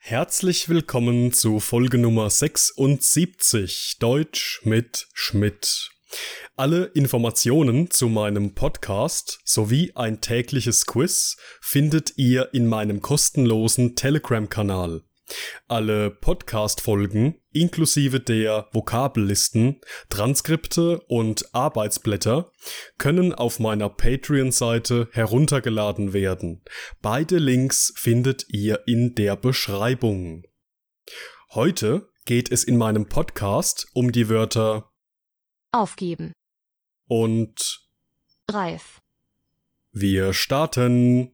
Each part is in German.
Herzlich willkommen zu Folge Nummer 76 Deutsch mit Schmidt. Alle Informationen zu meinem Podcast sowie ein tägliches Quiz findet ihr in meinem kostenlosen Telegram-Kanal. Alle Podcast-Folgen inklusive der Vokabellisten, Transkripte und Arbeitsblätter können auf meiner Patreon-Seite heruntergeladen werden. Beide Links findet ihr in der Beschreibung. Heute geht es in meinem Podcast um die Wörter aufgeben und reif. Wir starten.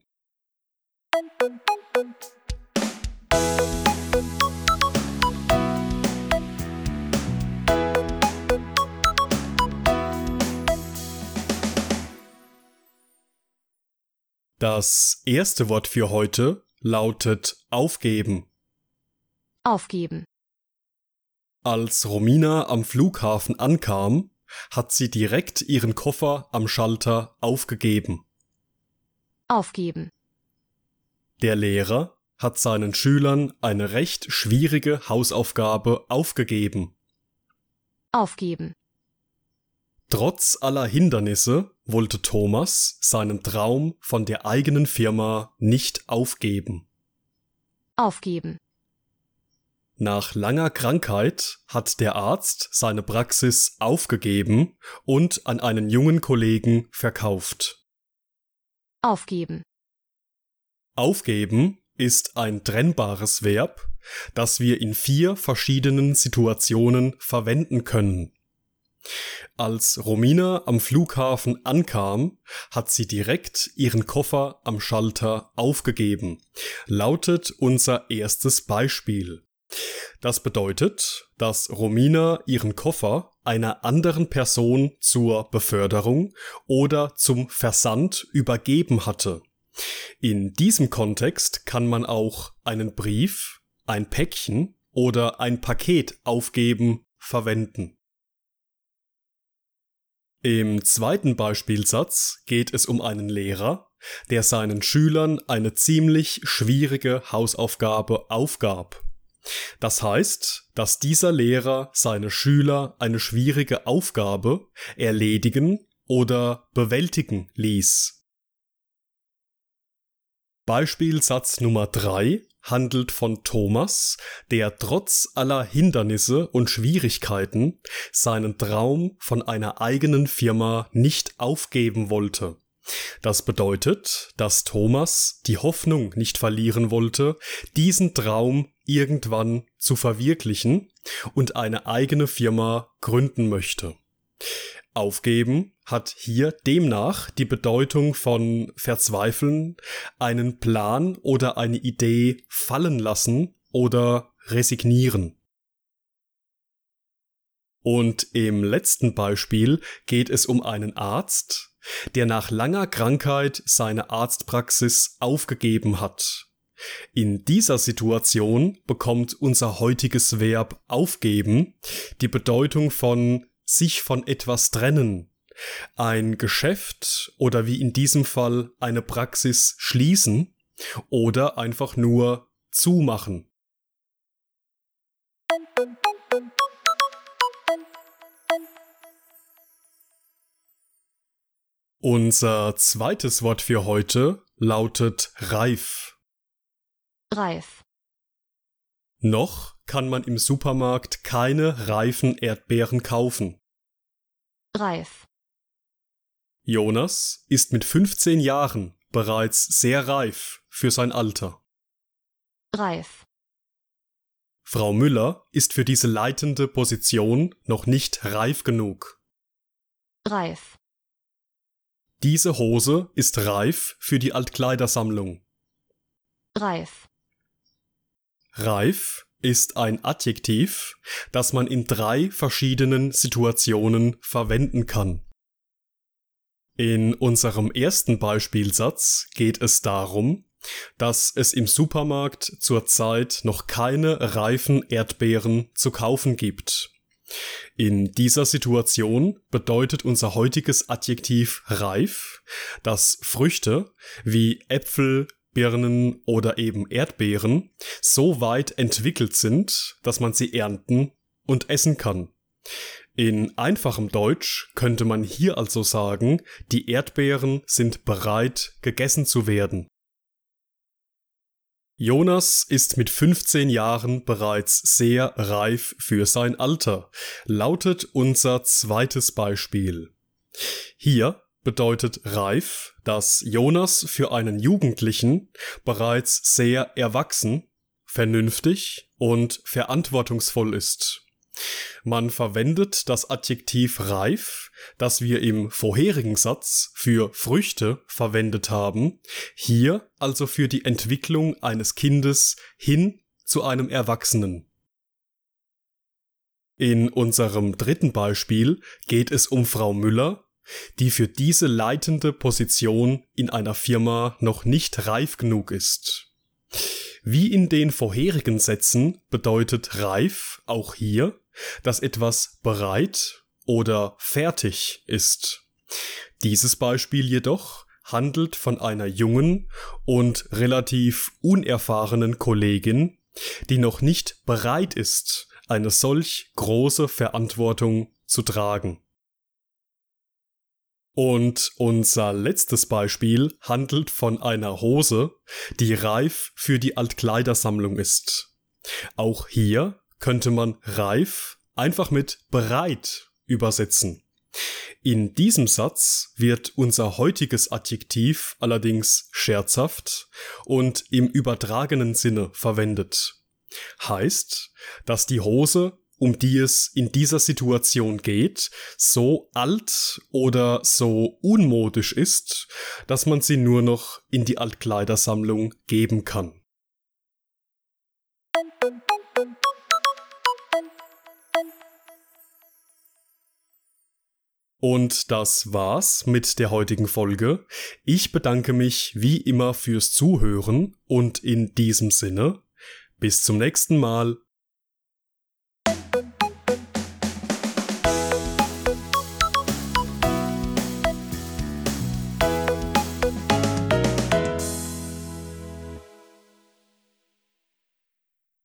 Das erste Wort für heute lautet aufgeben. Aufgeben. Als Romina am Flughafen ankam, hat sie direkt ihren Koffer am Schalter aufgegeben. Aufgeben. Der Lehrer hat seinen Schülern eine recht schwierige Hausaufgabe aufgegeben. Aufgeben. Trotz aller Hindernisse wollte Thomas seinen Traum von der eigenen Firma nicht aufgeben. Aufgeben. Nach langer Krankheit hat der Arzt seine Praxis aufgegeben und an einen jungen Kollegen verkauft. Aufgeben. Aufgeben ist ein trennbares Verb, das wir in 4 verschiedenen Situationen verwenden können. Als Romina am Flughafen ankam, hat sie direkt ihren Koffer am Schalter aufgegeben, lautet unser erstes Beispiel. Das bedeutet, dass Romina ihren Koffer einer anderen Person zur Beförderung oder zum Versand übergeben hatte. In diesem Kontext kann man auch einen Brief, ein Päckchen oder ein Paket aufgeben verwenden. Im zweiten Beispielsatz geht es um einen Lehrer, der seinen Schülern eine ziemlich schwierige Hausaufgabe aufgab. Das heißt, dass dieser Lehrer seine Schüler eine schwierige Aufgabe erledigen oder bewältigen ließ. Beispielsatz Nummer 3 handelt von Thomas, der trotz aller Hindernisse und Schwierigkeiten seinen Traum von einer eigenen Firma nicht aufgeben wollte. Das bedeutet, dass Thomas die Hoffnung nicht verlieren wollte, diesen Traum irgendwann zu verwirklichen und eine eigene Firma gründen möchte. Aufgeben hat hier demnach die Bedeutung von verzweifeln, einen Plan oder eine Idee fallen lassen oder resignieren. Und im letzten Beispiel geht es um einen Arzt, der nach langer Krankheit seine Arztpraxis aufgegeben hat. In dieser Situation bekommt unser heutiges Verb aufgeben die Bedeutung von sich von etwas trennen, ein Geschäft oder wie in diesem Fall eine Praxis schließen oder einfach nur zumachen. Unser zweites Wort für heute lautet reif. Reif. Noch kann man im Supermarkt keine reifen Erdbeeren kaufen. Reif. Jonas ist mit 15 Jahren bereits sehr reif für sein Alter. Reif. Frau Müller ist für diese leitende Position noch nicht reif genug. Reif. Diese Hose ist reif für die Altkleidersammlung. Reif. Reif ist ein Adjektiv, das man in 3 verschiedenen Situationen verwenden kann. In unserem ersten Beispielsatz geht es darum, dass es im Supermarkt zurzeit noch keine reifen Erdbeeren zu kaufen gibt. In dieser Situation bedeutet unser heutiges Adjektiv reif, dass Früchte wie Äpfel, Birnen oder eben Erdbeeren so weit entwickelt sind, dass man sie ernten und essen kann. In einfachem Deutsch könnte man hier also sagen, die Erdbeeren sind bereit, gegessen zu werden. Jonas ist mit 15 Jahren bereits sehr reif für sein Alter, lautet unser zweites Beispiel. Hier bedeutet reif, dass Jonas für einen Jugendlichen bereits sehr erwachsen, vernünftig und verantwortungsvoll ist. Man verwendet das Adjektiv reif, das wir im vorherigen Satz für Früchte verwendet haben, hier also für die Entwicklung eines Kindes hin zu einem Erwachsenen. In unserem dritten Beispiel geht es um Frau Müller, die für diese leitende Position in einer Firma noch nicht reif genug ist. Wie in den vorherigen Sätzen bedeutet reif auch hier, dass etwas bereit oder fertig ist. Dieses Beispiel jedoch handelt von einer jungen und relativ unerfahrenen Kollegin, die noch nicht bereit ist, eine solch große Verantwortung zu tragen. Und unser letztes Beispiel handelt von einer Hose, die reif für die Altkleidersammlung ist. Auch hier könnte man reif einfach mit bereit übersetzen. In diesem Satz wird unser heutiges Adjektiv allerdings scherzhaft und im übertragenen Sinne verwendet. Heißt, dass die Hose, um die es in dieser Situation geht, so alt oder so unmodisch ist, dass man sie nur noch in die Altkleidersammlung geben kann. Und das war's mit der heutigen Folge. Ich bedanke mich wie immer fürs Zuhören und in diesem Sinne, bis zum nächsten Mal.